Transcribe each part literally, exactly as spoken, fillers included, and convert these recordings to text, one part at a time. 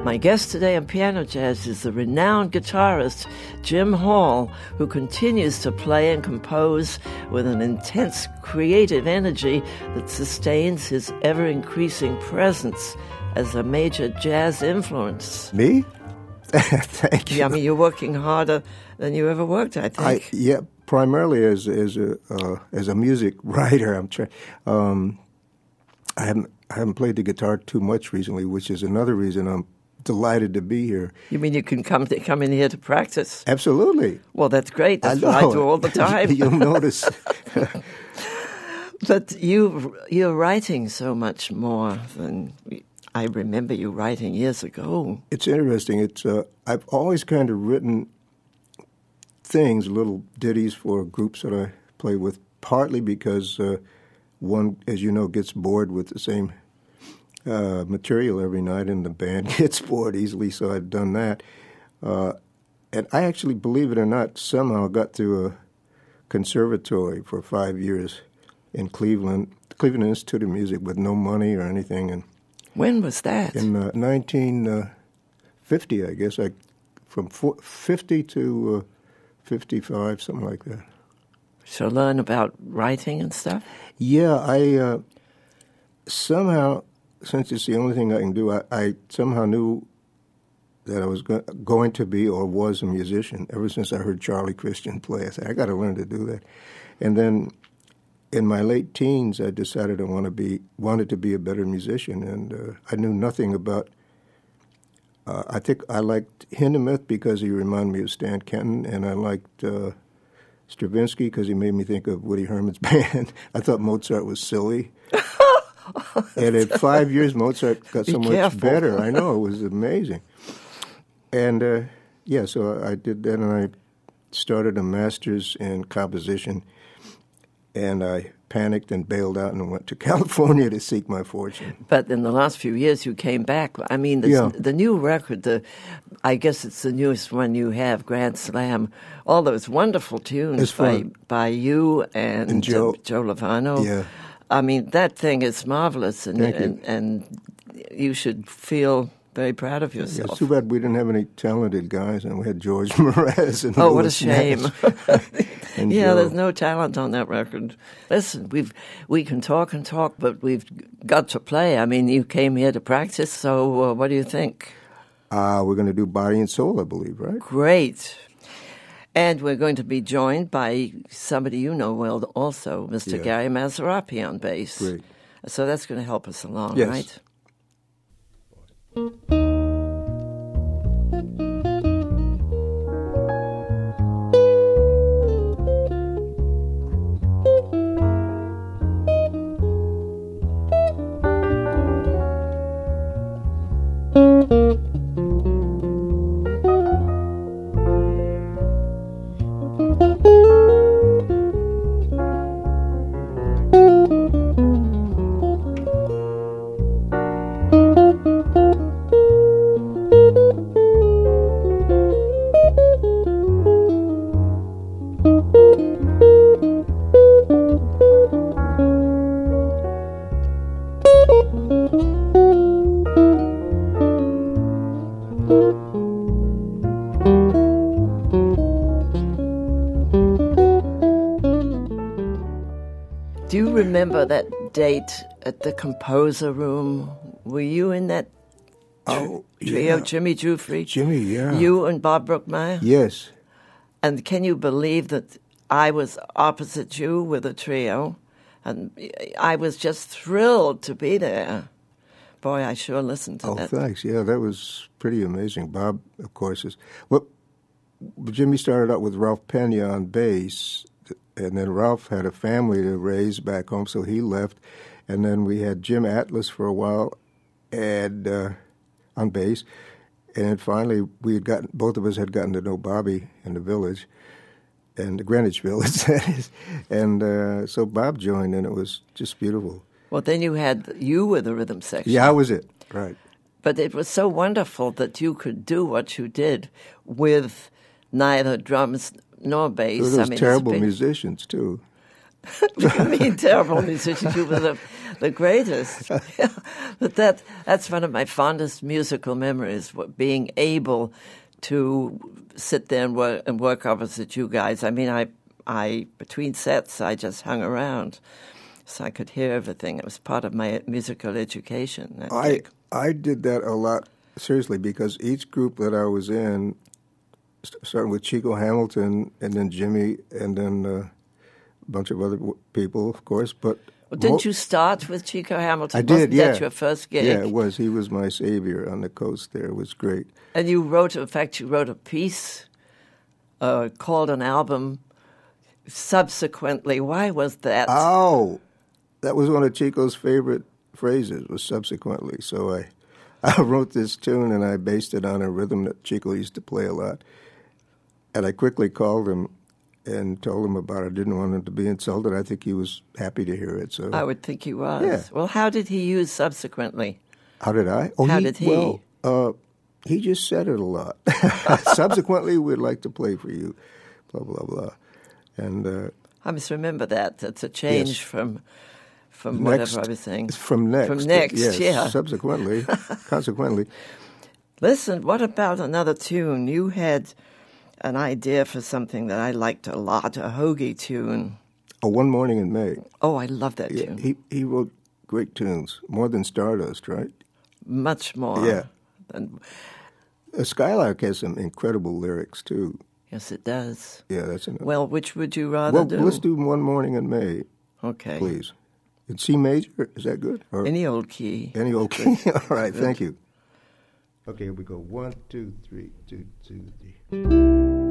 My guest today on Piano Jazz is the renowned guitarist Jim Hall, who continues to play and compose with an intense creative energy that sustains his ever-increasing presence as a major jazz influence. Me? Thank you. Yeah, I mean, you're working harder than you ever worked, I think. I, yeah, primarily as as a uh, as a music writer. I'm trying. Um, I haven't I haven't played the guitar too much recently, which is another reason I'm delighted to be here. You mean you can come to, come in here to practice? Absolutely. Well, that's great. That's I what I do all the time. You'll notice. But you you're writing so much more than I remember you writing years ago. It's interesting. It's uh, I've always kind of written things, little ditties for groups that I play with, partly because uh, one, as you know, gets bored with the same uh, material every night, and the band gets bored easily, so I've done that. Uh, and I actually, believe it or not, somehow got through a conservatory for five years in Cleveland, the Cleveland Institute of Music, with no money or anything. And when was that? In uh, nineteen fifty, I guess. I from fifty to uh, fifty-five, something like that. So learn about writing and stuff? Yeah, I uh, somehow, since it's the only thing I can do, I, I somehow knew that I was go- going to be or was a musician ever since I heard Charlie Christian play. I said, I got to learn to do that. And then in my late teens, I decided I want to be wanted to be a better musician, and uh, I knew nothing about. Uh, I think I liked Hindemith because he reminded me of Stan Kenton, and I liked uh, Stravinsky because he made me think of Woody Herman's band. I thought Mozart was silly, and in five years, Mozart got Be so much careful. better. I know, it was amazing. And uh, yeah, so I did that, and I started a master's in composition. And I panicked and bailed out and went to California to seek my fortune. But in the last few years, you came back. I mean, the, Yeah. the new record, the I guess it's the newest one you have, Grand Slam, all those wonderful tunes It's by, fun. by you and, And Joe. uh, Joe Lovano. Yeah. I mean, that thing is marvelous, and, Thank you. and, and you should feel very proud of Yeah, yourself. it's too bad we didn't have any talented guys, and we had George Mraz and Oh, what a Louis shame. Nash and Yeah, Joe. there's no talent on that record. Listen, we've we can talk and talk, but we've got to play. I mean, you came here to practice, so uh, what do you think? Uh, we're going to do Body and Soul, I believe, right? Great. And we're going to be joined by somebody you know well also, Mister Yeah. Gary Mazarapi on bass. Great. So that's going to help us along, Yes. right? Do you remember that date at the Composer Room? Were you in that Oh, trio, yeah. Jimmy Jufrey? Jimmy, yeah. You and Bob Brookmeyer? Yes. And can you believe that I was opposite you with a trio? And I was just thrilled to be there. Boy, I sure listened to Oh, that. thanks. Yeah, that was pretty amazing. Bob, of course, is... Well, Jimmy started out with Ralph Pena on bass, and then Ralph had a family to raise back home, so he left. And then we had Jim Atlas for a while and uh, on bass. And then finally, we had gotten, both of us had gotten to know Bobby in the village, and the Greenwich Village, that is. And uh, so Bob joined, and it was just beautiful. Well, then you had, you were the rhythm section. Yeah, I was it, right. But it was so wonderful that you could do what you did with neither drums nor bass. There were those I mean, terrible it's been, musicians, too. What do you mean terrible musicians? You were the, the greatest. But that that's one of my fondest musical memories, being able to sit there and work, and work opposite you guys. I mean, I, I between sets, I just hung around so I could hear everything. It was part of my musical education. I I, I did that a lot, seriously, because each group that I was in, starting with Chico Hamilton and then Jimmy and then uh, a bunch of other w- people, of course. But well, didn't mo- you start with Chico Hamilton? I did, Wasn't yeah. that your first gig? Yeah, it was. He was my savior on the coast there. It was great. And you wrote, in fact, you wrote a piece uh, called an album subsequently. Why was that? Oh, that was one of Chico's favorite phrases, was subsequently. So I, I wrote this tune and I based it on a rhythm that Chico used to play a lot. And I quickly called him and told him about it. I didn't want him to be insulted. I think he was happy to hear it. So I would think he was. Yeah. Well, how did he use subsequently? How did I? Oh, How did he? Well, uh, he just said it a lot. Subsequently, we'd like to play for you, blah, blah, blah. And uh, I must remember that. It's a change Yes. from from next, whatever I was saying. From next. From next, yes, yeah. Subsequently, consequently. Listen, what about another tune? You had an idea for something that I liked a lot, a Hoagie tune. Oh, One Morning in May. Oh, I love that Yeah, tune. he, he wrote great tunes, more than Stardust, right? Much more. Yeah. than- Uh, Skylark has some incredible lyrics, too. yes, it does. Yeah, that's enough. Well, which would you rather well, do? let's do One Morning in May, Okay. please. In C major, is that good? Or Any old key. any old key? All right, thank you. Okay, here we go. One, two, three, two, two, three.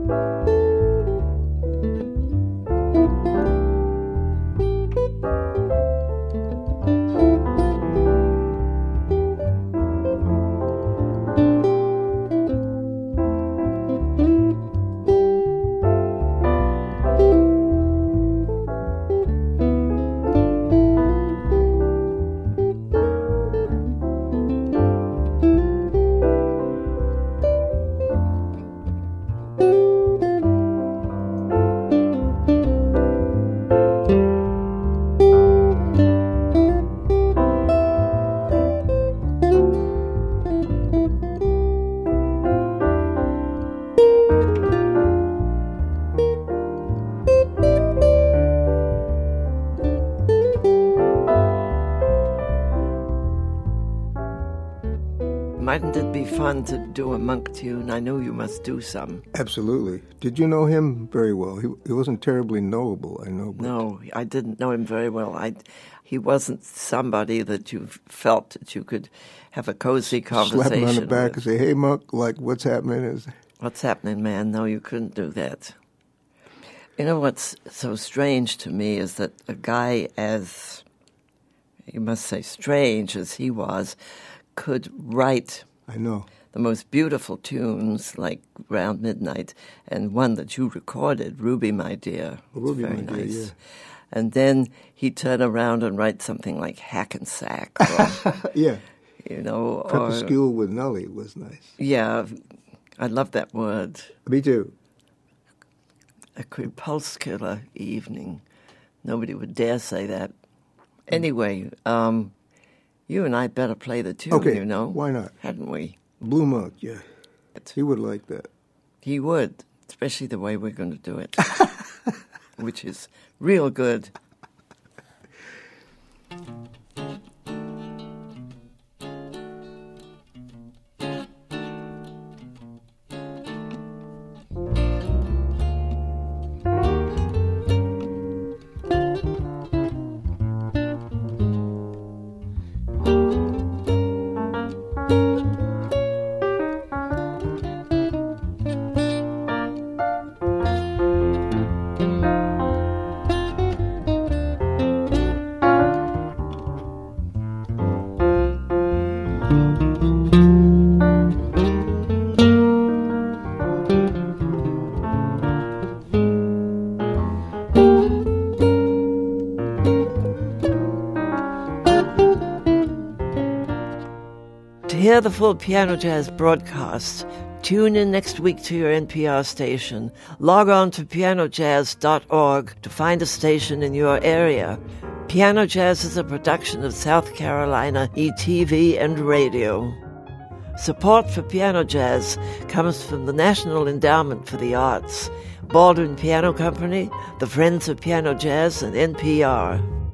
Mightn't it be fun to do a monk tune? I know you must do some. Absolutely. Did you know him very well? He, he wasn't terribly knowable, I know. But No, I didn't know him very well. I, he wasn't somebody that you felt that you could have a cozy conversation slap him on the back with. and say, hey, Monk, like, what's happening? Is What's happening, man? No, you couldn't do that. You know what's so strange to me is that a guy as, you must say strange as he was, could write I know. the most beautiful tunes like Round Midnight, and one that you recorded, Ruby, My Dear. It's Ruby, very My Dear, nice. yeah. And then he'd turn around and write something like Hackensack, or, Yeah. you know, or, Crepuscule with Nellie was nice. yeah, I love that word. Me too. A crepuscular evening. Nobody would dare say that. Anyway, um, you and I better play the tune, Okay, you know. why not? Hadn't we? Blue Monk, yeah. He would like that. He would, especially the way we're going to do it, which is real good. To hear the full Piano Jazz broadcast, tune in next week to your N P R station. Log on to piano jazz dot org to find a station in your area. Piano Jazz is a production of South Carolina E T V and Radio. Support for Piano Jazz comes from the National Endowment for the Arts, Baldwin Piano Company, the Friends of Piano Jazz, and N P R.